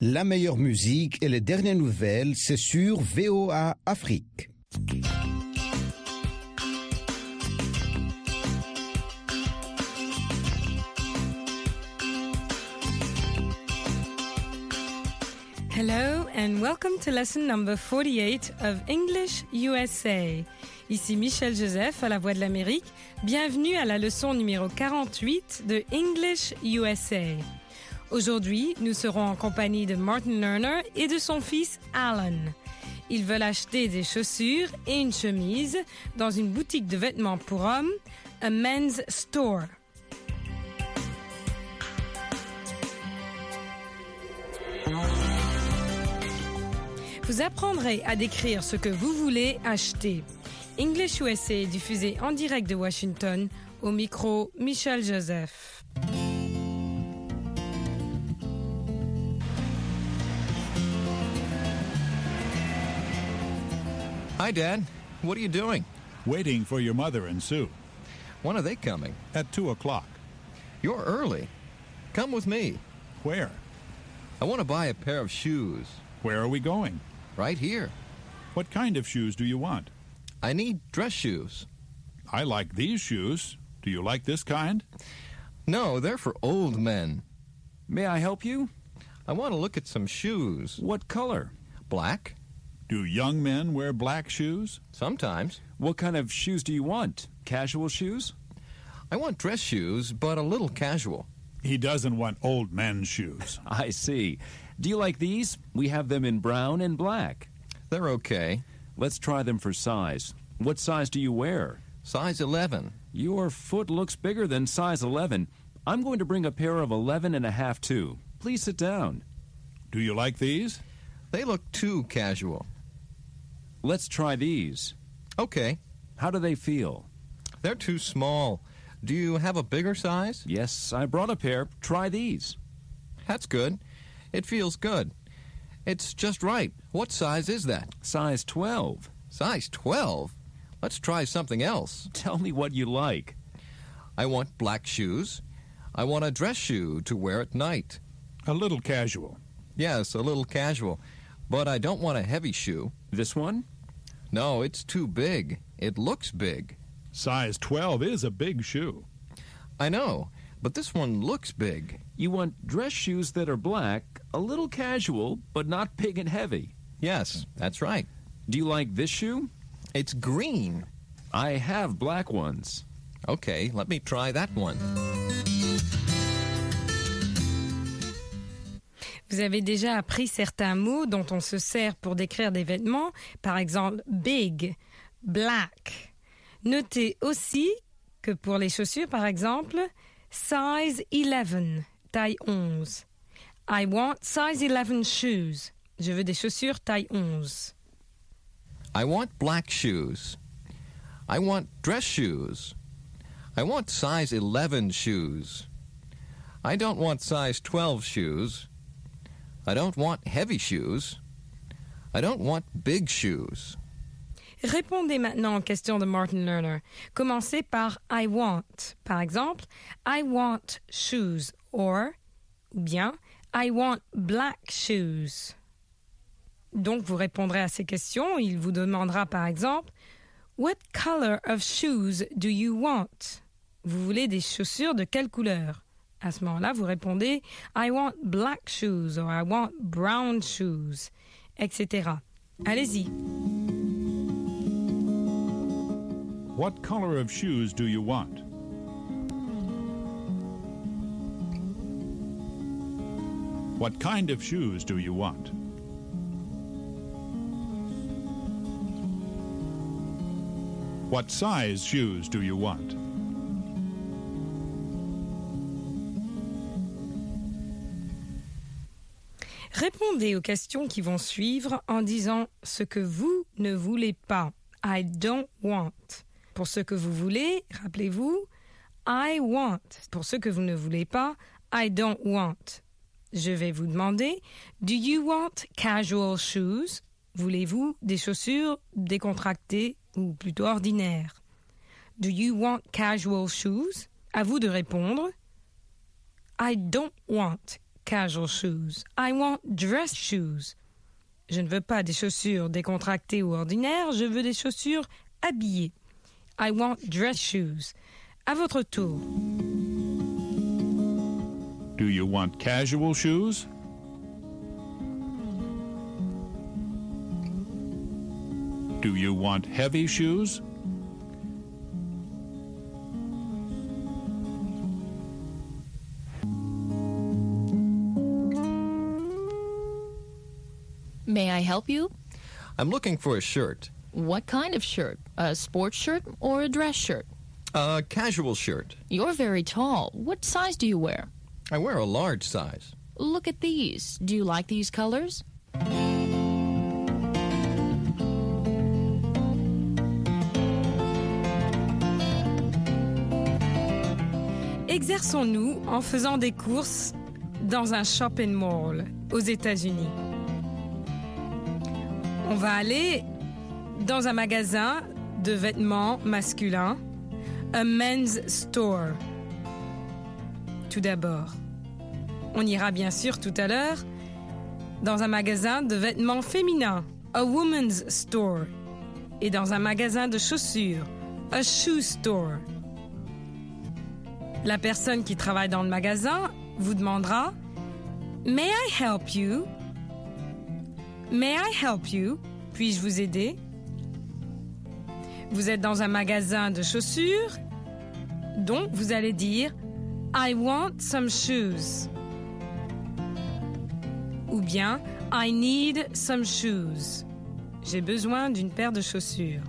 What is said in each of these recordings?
La meilleure musique et les dernières nouvelles, c'est sur VOA Afrique. Hello and welcome to lesson number 48 of English USA. Ici Michel Joseph à la Voix de l'Amérique. Bienvenue à la leçon numéro 48 de English USA. Aujourd'hui, nous serons en compagnie de Martin Lerner et de son fils Alan. Ils veulent acheter des chaussures et une chemise dans une boutique de vêtements pour hommes, a men's store. Vous apprendrez à décrire ce que vous voulez acheter. English USA est diffusé en direct de Washington, au micro Michel Joseph. Hi, Dad. What are you doing? Waiting for your mother and Sue. When are they coming? At 2 o'clock. You're early. Come with me. Where? I want to buy a pair of shoes. Where are we going? Right here. What kind of shoes do you want? I need dress shoes. I like these shoes. Do you like this kind? No, they're for old men. May I help you? I want to look at some shoes. What color? Black? Do young men wear black shoes? Sometimes. What kind of shoes do you want? Casual shoes? I want dress shoes, but a little casual. He doesn't want old men's shoes. I see. Do you like these? We have them in brown and black. They're okay. Let's try them for size. What size do you wear? Size 11. Your foot looks bigger than size 11. I'm going to bring a pair of 11 and a half too. Please sit down. Do you like these? They look too casual. Let's try these. Okay. How do they feel? They're too small. Do you have a bigger size? Yes, I brought a pair. Try these. That's good. It feels good. It's just right. What size is that? Size 12. Size 12? Let's try something else. Tell me what you like. I want black shoes. I want a dress shoe to wear at night. A little casual. Yes, a little casual. But I don't want a heavy shoe. This one? No, it's too big. It looks big. Size 12 is a big shoe. I know, but this one looks big. You want dress shoes that are black, a little casual, but not big and heavy. Yes, that's right. Do you like this shoe? It's green. I have black ones. Okay, let me try that one. Vous avez déjà appris certains mots dont on se sert pour décrire des vêtements, par exemple big, black. Notez aussi que pour les chaussures, par exemple, size 11, taille 11. I want size 11 shoes. Je veux des chaussures taille 11. I want black shoes. I want dress shoes. I want size 11 shoes. I don't want size 12 shoes. I don't want heavy shoes. I don't want big shoes. Répondez maintenant aux questions de Martin Lerner. Commencez par I want. Par exemple, I want shoes or, ou bien, I want black shoes. Donc, vous répondrez à ces questions. Il vous demandera par exemple, What color of shoes do you want? Vous voulez des chaussures de quelle couleur? À ce moment-là, vous répondez I want black shoes or I want brown shoes, etc. Allez-y. What color of shoes do you want? What kind of shoes do you want? What size shoes do you want? Répondez aux questions qui vont suivre en disant ce que vous ne voulez pas. I don't want. Pour ce que vous voulez, rappelez-vous, I want. Pour ce que vous ne voulez pas, I don't want. Je vais vous demander, do you want casual shoes? Voulez-vous des chaussures décontractées ou plutôt ordinaires? Do you want casual shoes? À vous de répondre. I don't want casual shoes. I want dress shoes. Je ne veux pas des chaussures décontractées ou ordinaires, je veux des chaussures habillées. I want dress shoes. À votre tour. Do you want casual shoes? Do you want heavy shoes? May I help you? I'm looking for a shirt. What kind of shirt? A sports shirt or a dress shirt? A casual shirt. You're very tall. What size do you wear? I wear a large size. Look at these. Do you like these colors? Exerçons-nous en faisant des courses dans un shopping mall aux États-Unis. On va aller dans un magasin de vêtements masculins, a men's store. Tout d'abord, on ira bien sûr tout à l'heure dans un magasin de vêtements féminins, a woman's store, et dans un magasin de chaussures, a shoe store. La personne qui travaille dans le magasin vous demandera « May I help you? May I help you? Puis-je vous aider? » Vous êtes dans un magasin de chaussures, donc vous allez dire « I want some shoes » ou bien « I need some shoes ». J'ai besoin d'une paire de chaussures.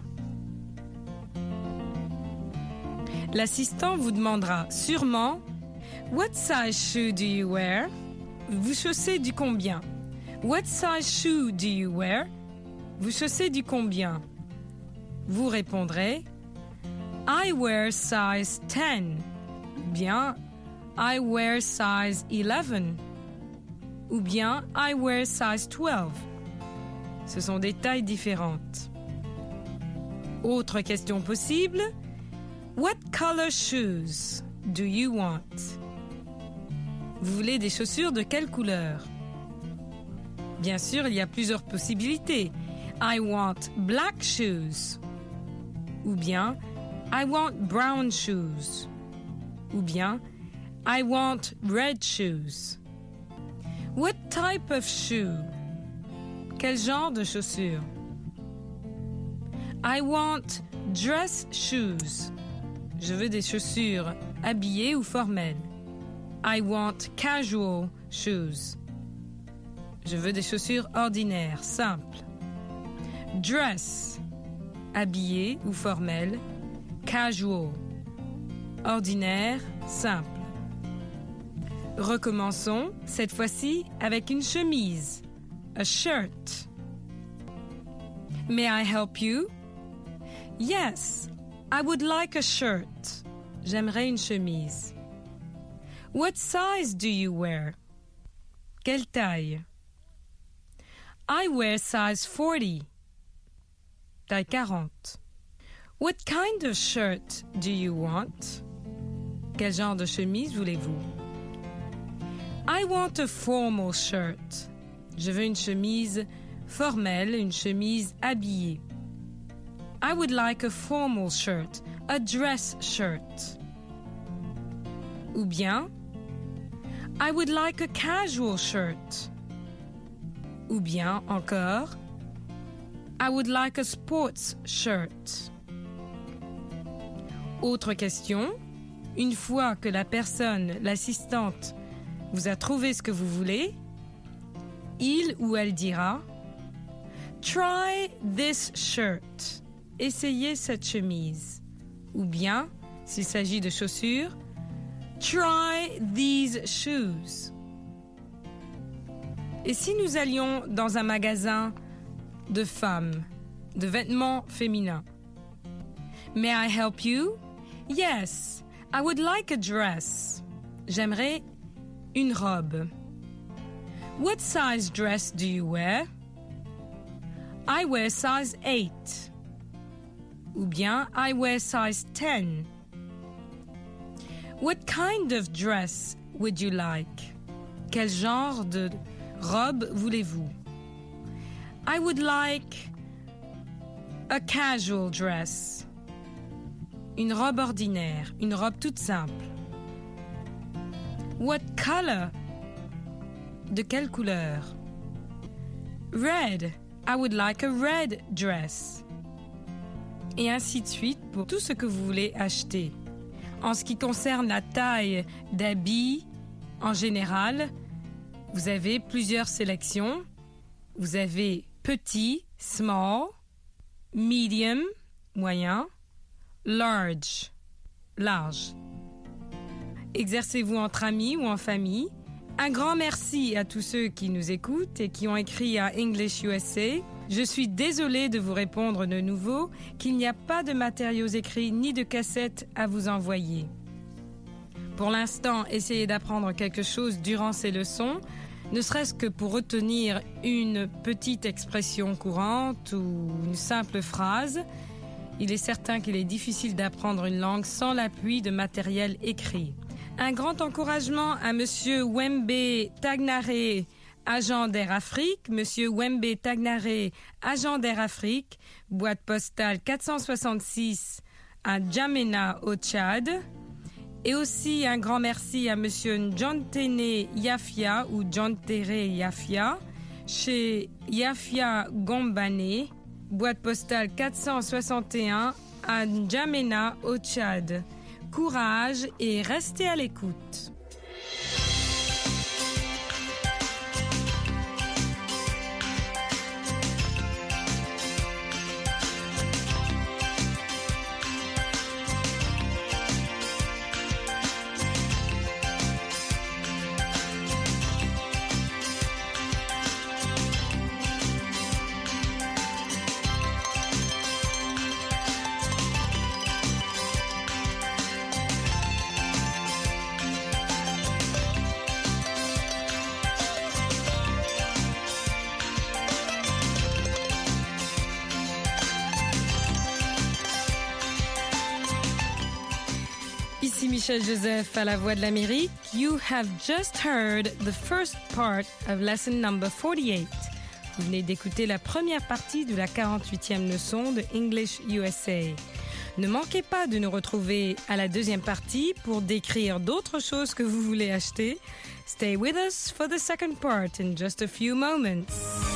L'assistant vous demandera sûrement « What size shoe do you wear? » Vous chaussez du combien? What size shoe do you wear? Vous chaussez du combien? Vous répondrez I wear size 10. Bien I wear size 11. Ou bien I wear size 12. Ce sont des tailles différentes. Autre question possible. What color shoes do you want? Vous voulez des chaussures de quelle couleur? Bien sûr, il y a plusieurs possibilités. I want black shoes. Ou bien, I want brown shoes. Ou bien, I want red shoes. What type of shoe? Quel genre de chaussures? I want dress shoes. Je veux des chaussures habillées ou formelles. I want casual shoes. Je veux des chaussures ordinaires, simples. Dress, habillé ou formel. Casual, ordinaire, simple. Recommençons, cette fois-ci avec une chemise. A shirt. May I help you? Yes, I would like a shirt. J'aimerais une chemise. What size do you wear? Quelle taille? I wear size 40. Taille 40. What kind of shirt do you want? Quel genre de chemise voulez-vous? I want a formal shirt. Je veux une chemise formelle, une chemise habillée. I would like a formal shirt, a dress shirt. Ou bien, I would like a casual shirt. Ou bien encore, I would like a sports shirt. Autre question, une fois que la personne, l'assistante, vous a trouvé ce que vous voulez, il ou elle dira Try this shirt. Essayez cette chemise. Ou bien, s'il s'agit de chaussures, Try these shoes. Et si nous allions dans un magasin de femmes, de vêtements féminins? May I help you? Yes, I would like a dress. J'aimerais une robe. What size dress do you wear? I wear size 8. Ou bien I wear size 10. What kind of dress would you like? quel genre de robe voulez-vous? I would like a casual dress. Une robe ordinaire, une robe toute simple. What color? De quelle couleur? Red. I would like a red dress. Et ainsi de suite pour tout ce que vous voulez acheter. En ce qui concerne la taille d'habits, en général, vous avez plusieurs sélections. Vous avez petit, small, medium, moyen, large, large. Exercez-vous entre amis ou en famille. Un grand merci à tous ceux qui nous écoutent et qui ont écrit à English USA. Je suis désolée de vous répondre de nouveau qu'il n'y a pas de matériaux écrits ni de cassettes à vous envoyer. Pour l'instant, essayez d'apprendre quelque chose durant ces leçons, ne serait-ce que pour retenir une petite expression courante ou une simple phrase. Il est certain qu'il est difficile d'apprendre une langue sans l'appui de matériel écrit. Un grand encouragement à Monsieur Wembe Tagnare, agent d'Air Afrique. Monsieur Wembe Tagnare, agent d'Air Afrique, boîte postale 466 à N'Djamena au Tchad. Et aussi un grand merci à Monsieur Njantene Yafia ou Njantere Yafia chez Yafia Gombane, boîte postale 461 à N'Djamena au Tchad. Courage et restez à l'écoute. Ici Michel Joseph à la Voix de l'Amérique. You have just heard the first part of lesson number 48. Vous venez d'écouter la première partie de la 48e leçon de English USA. Ne manquez pas de nous retrouver à la deuxième partie pour décrire d'autres choses que vous voulez acheter. Stay with us for the second part in just a few moments.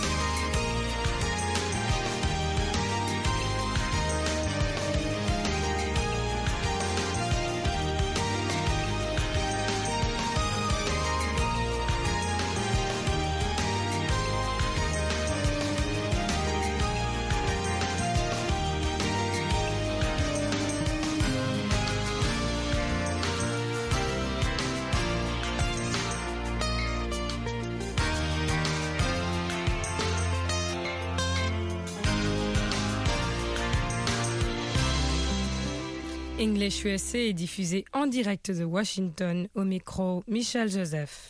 English USA est diffusé en direct de Washington au micro Michel Joseph.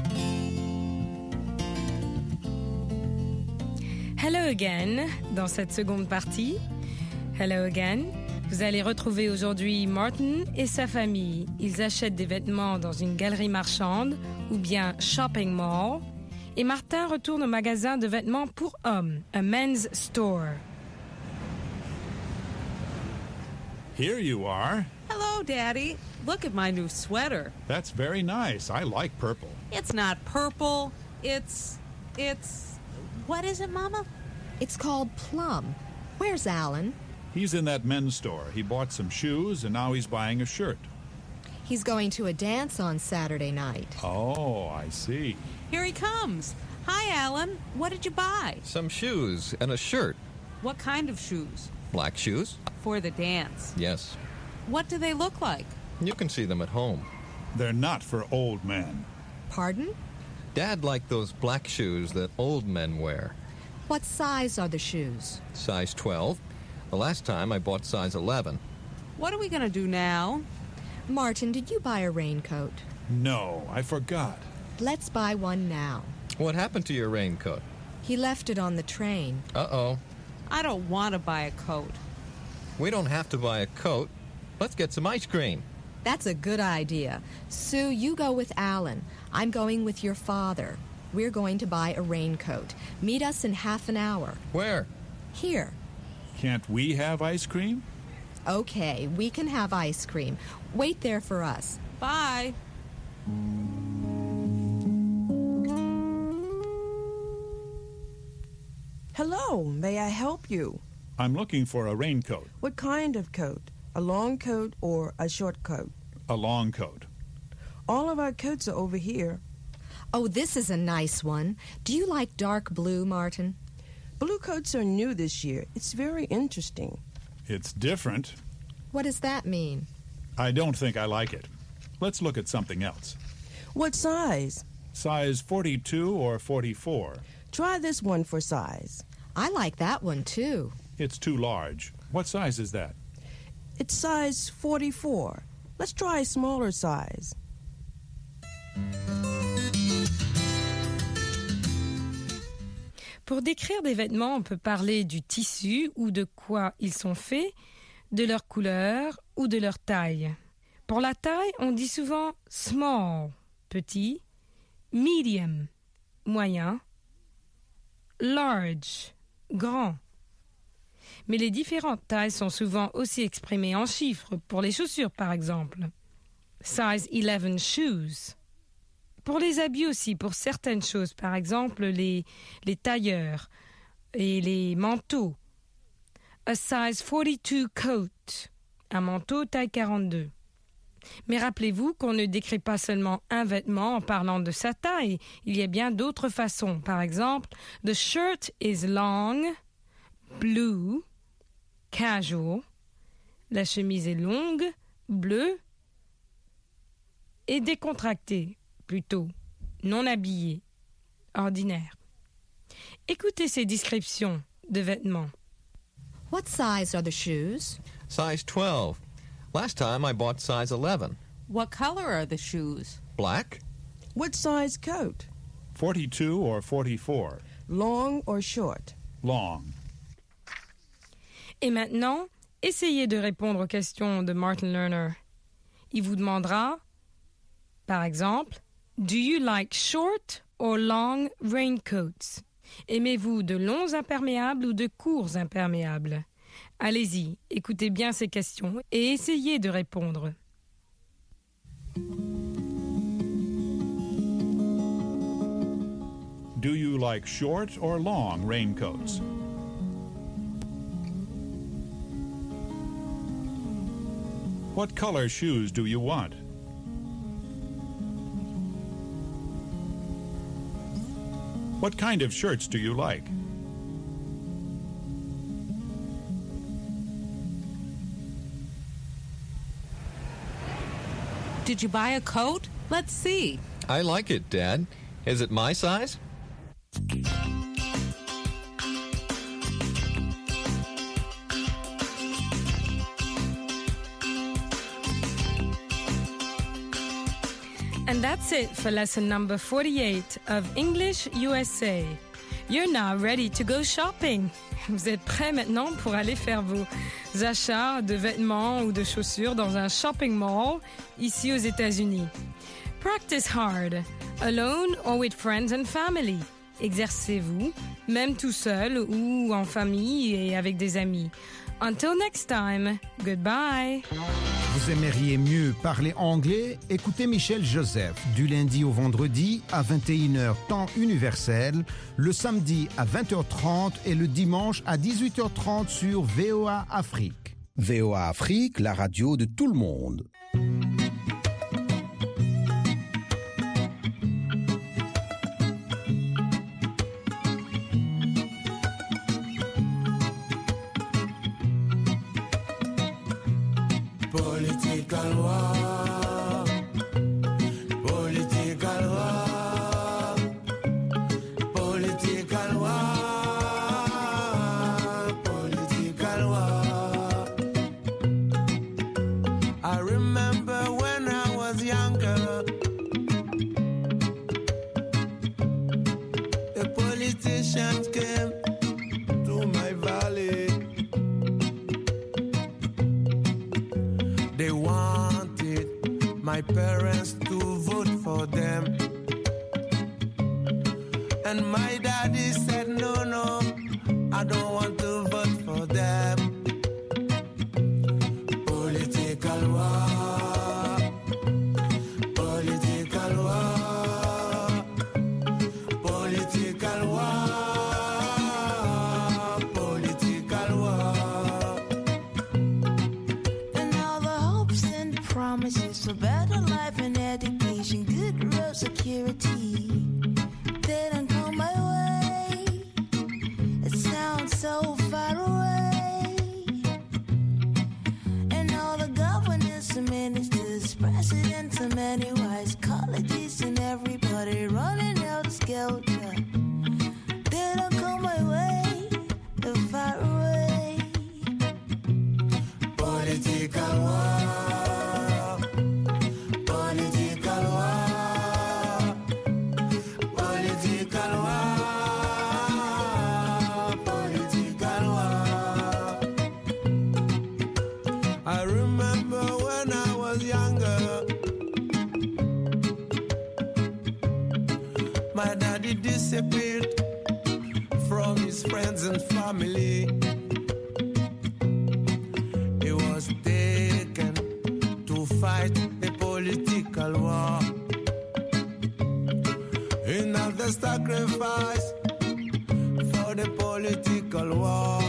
Hello again dans cette seconde partie. Hello again. Vous allez retrouver aujourd'hui Martin et sa famille. Ils achètent des vêtements dans une galerie marchande ou bien shopping mall. Et Martin retourne au magasin de vêtements pour hommes, a men's store. Here you are. Hello, Daddy. Look at my new sweater. That's very nice. I like purple. It's not purple. It's... What is it, Mama? It's called Plum. Where's Alan? He's in that men's store. He bought some shoes, and now he's buying a shirt. He's going to a dance on Saturday night. Oh, I see. Here he comes. Hi, Alan. What did you buy? Some shoes and a shirt. What kind of shoes? Black shoes? For the dance. Yes. What do they look like? You can see them at home. They're not for old men. Pardon? Dad liked those black shoes that old men wear. What size are the shoes? Size 12. The last time I bought size 11. What are we going to do now? Martin, did you buy a raincoat? No, I forgot. Let's buy one now. What happened to your raincoat? He left it on the train. Uh-oh. I don't want to buy a coat. We don't have to buy a coat. Let's get some ice cream. That's a good idea. Sue, you go with Alan. I'm going with your father. We're going to buy a raincoat. Meet us in half an hour. Where? Here. Can't we have ice cream? Okay, we can have ice cream. Wait there for us. Bye. Hello, may I help you? I'm looking for a raincoat, What kind of coat? A long coat or a short coat? a long coat. All of our coats are over here. Oh, this is a nice one. Do you like dark blue, Martin? Blue coats are new this year. It's very interesting. It's different. What does that mean? I don't think I like it. Let's look at something else. What size? Size 42 or 44. Try this one for size. I like that one, too. It's too large. What size is that? It's size 44. Let's try a smaller size. Pour décrire des vêtements, on peut parler du tissu ou de quoi ils sont faits, de leur couleur ou de leur taille. Pour la taille, on dit souvent small, petit, medium, moyen, large, grand. Mais les différentes tailles sont souvent aussi exprimées en chiffres, pour les chaussures par exemple. Size 11 shoes. Pour les habits aussi, pour certaines choses, par exemple les tailleurs et les manteaux. A size 42 coat, un manteau taille 42. Mais rappelez-vous qu'on ne décrit pas seulement un vêtement en parlant de sa taille. Il y a bien d'autres façons. Par exemple, the shirt is long, blue, casual. La chemise est longue, bleue et décontractée, plutôt, non habillée, ordinaire. Écoutez ces descriptions de vêtements. What size are the shoes? Size 12. Last time I bought size 11. What color are the shoes? Black? What size coat? 42 or 44. Long or short? Long. Et maintenant, essayez de répondre aux questions de Martin Lerner. Il vous demandera, par exemple, Do you like short or long raincoats? Aimez-vous de longs imperméables ou de courts imperméables? Allez-y, écoutez bien ces questions et essayez de répondre. Do you like short or long raincoats? What color shoes do you want? What kind of shirts do you like? Did you buy a coat? Let's see. I like it, Dad. Is it my size? And that's it for lesson number 48 of English USA. You're now ready to go shopping. Vous êtes prêts maintenant pour aller faire vos achats de vêtements ou de chaussures dans un shopping mall ici aux États-Unis. Practice hard, alone or with friends and family. Exercez-vous, même tout seul ou en famille et avec des amis. Until next time, goodbye. Vous aimeriez mieux parler anglais? Écoutez Michel Joseph du lundi au vendredi à 21h temps universel, le samedi à 20h30 et le dimanche à 18h30 sur VOA Afrique. VOA Afrique, la radio de tout le monde. Political war, political war, political war, political war. I remember when I was younger, the politicians came to my valley. They wanted parents to vote for them. And my daddy said, no, I don't want to vote for them. Political war, political war, political war, political war. And all the hopes and promises for better life and education, good road security, they don't come my way. It sounds so far away. And all the governors and ministers, presidents and many wise colleges and everybody running out of skelter, they don't come my way. They're far away. Political war, political war, political war, political war. I remember when I was younger, my daddy disappeared from his friends and family. He was taken to fight a political war. Another sacrifice for the political war.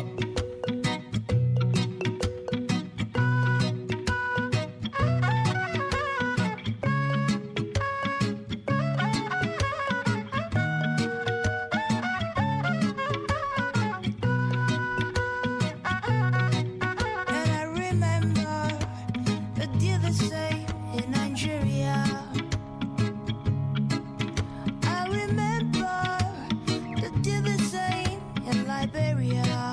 And I remember the deal they say in Nigeria. I remember the deal they say in Liberia.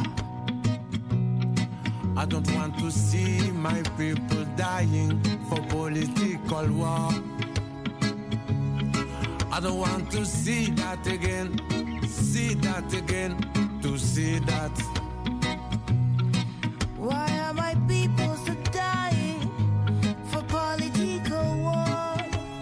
I don't want to see my people dying for political war. I don't want to see that again, to see that. Why are my people still dying for political war?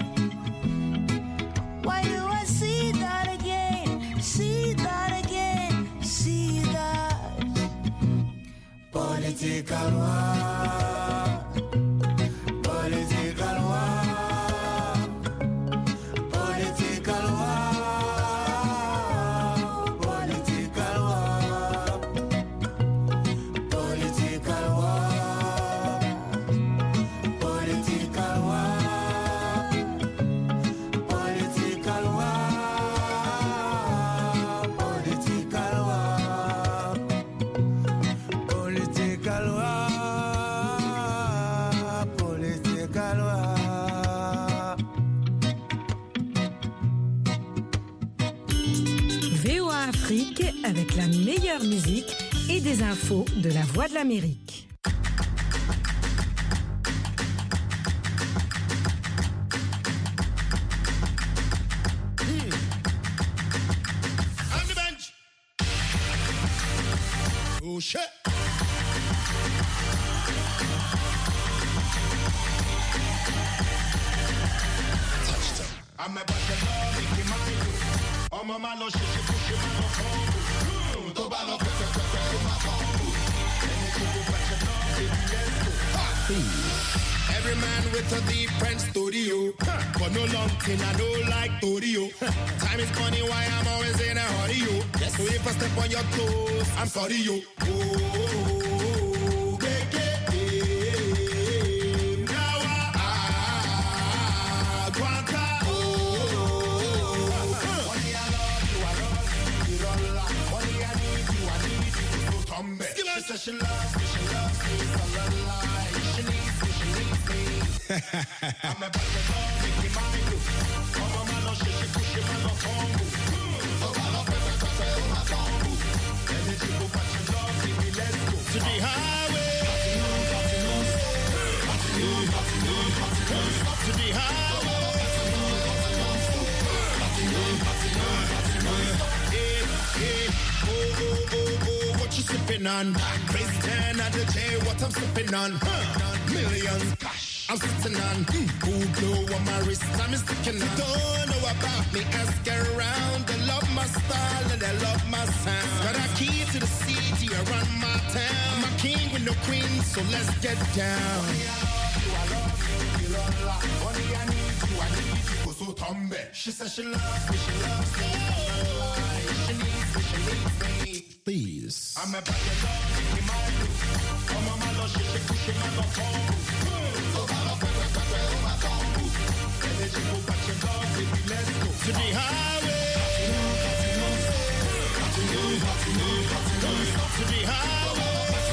Why do I see that again? See that again, see that. Political war, political war, political war, political war, political war, political war, political war, political war. Political war, political war. VOA Afrique avec la meilleure musique et des infos de la Voix de l'Amérique. On the bench. Oh shit. I'm a bad girl, Mickey Mouse. I'm a man, no shit, she push him on the phone. To ball up, to my phone. Every man with a different studio, but no long thing I know like studio. Time is money, why I'm always in a hurry, yo. Yes. So if I step on your toes, I'm sorry, yo. Oh, get it. Now I Guanta. Money I love you, you don't love. Money I need you, so come back. She says she loves me, so la la. She needs me. I'm a bad girl, Mickey Mouse. I'm a man, no shit, she push him on the phone. So ball up, to my phone. Energy go back to love, baby, let's go. To the highway. To the highway. Oh, what you sipping on? Crazy 10 at the J, what I'm sipping on? Millions cash. I'm sitting on. Cool glow on my wrist, I'm sticking on. Don't know about me, ask around. They love my style and they love my sound. Got a key to the city, I run my town. I'm a king with no queen, so let's get down. She says she loves me, she needs me. Please. I'm a bad dog, in my room. I'm a man, she pushing my phone. To the highway. To the highway.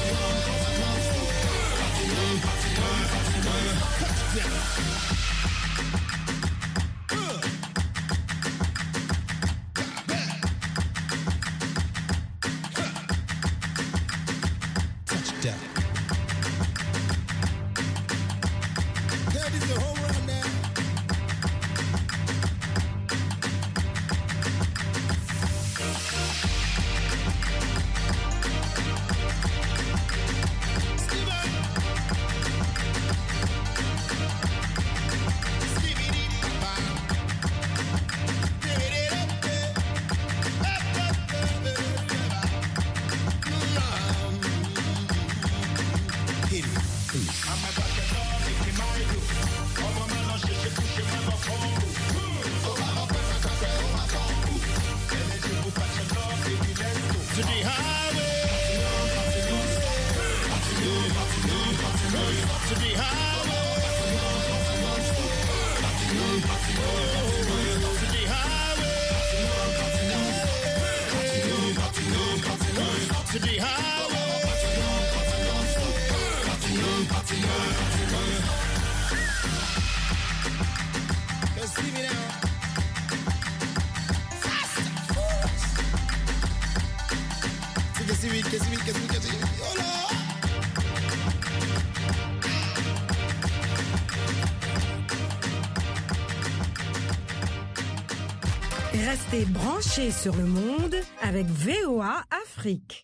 Restez branchés sur le monde avec VOA Afrique.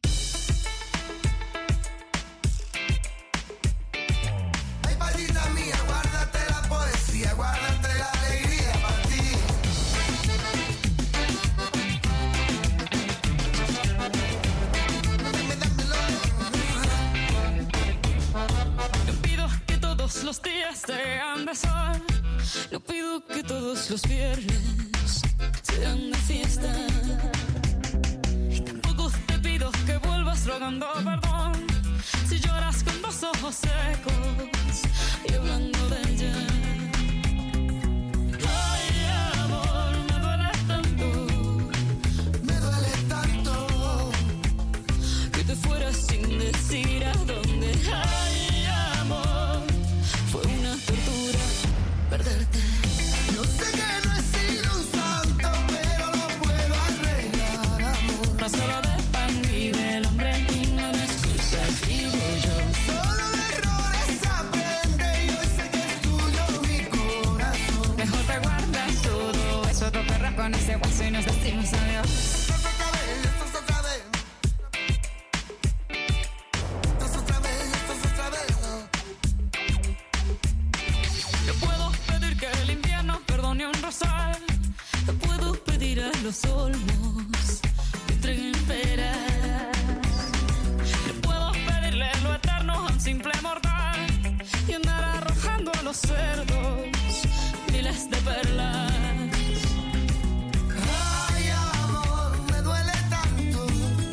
Los días sean de sol, no pido que todos los viernes sean de fiesta. Y tampoco te pido que vuelvas rogando perdón si lloras con los ojos secos y hablando de ella. Ay, amor, me duele tanto que te fueras sin decir a dónde. Ay, amor, fue una tortura perderte. Yo sé que no he sido un santo, pero lo puedo arreglar, amor. No solo de pan vive el hombre y no me excusas, vivo yo. Solo de errores aprende y hoy sé que es tuyo mi corazón. Mejor te guardas todo eso, te perras con ese hueso y nos decimos adiós. Te puedo pedir a los olmos que entreguen peras. Te puedo pedirle lo eterno a un simple mortal y andar arrojando a los cerdos miles de perlas. Ay, amor, me duele tanto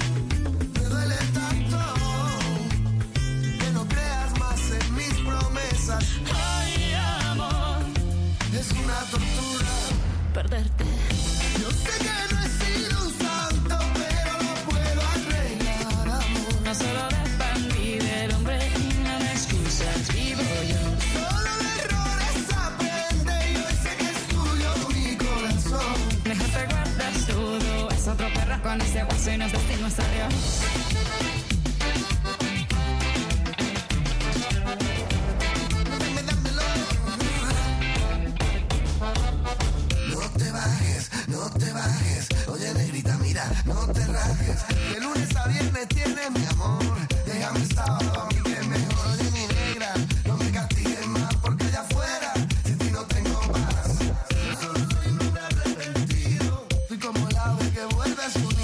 que no creas más en mis promesas. Ay, amor, es una tortura perderte. Yo sé que no he sido un santo, pero lo puedo arreglar, amor. No solo de pan vive el hombre y no me excusas, vivo yo. Solo de errores aprende y hoy sé que es tuyo mi corazón. Mejor te guardas todo, es otro perro con ese hueso y nos decimos adiós. No te bajes, oye negrita, mira, no te rajes.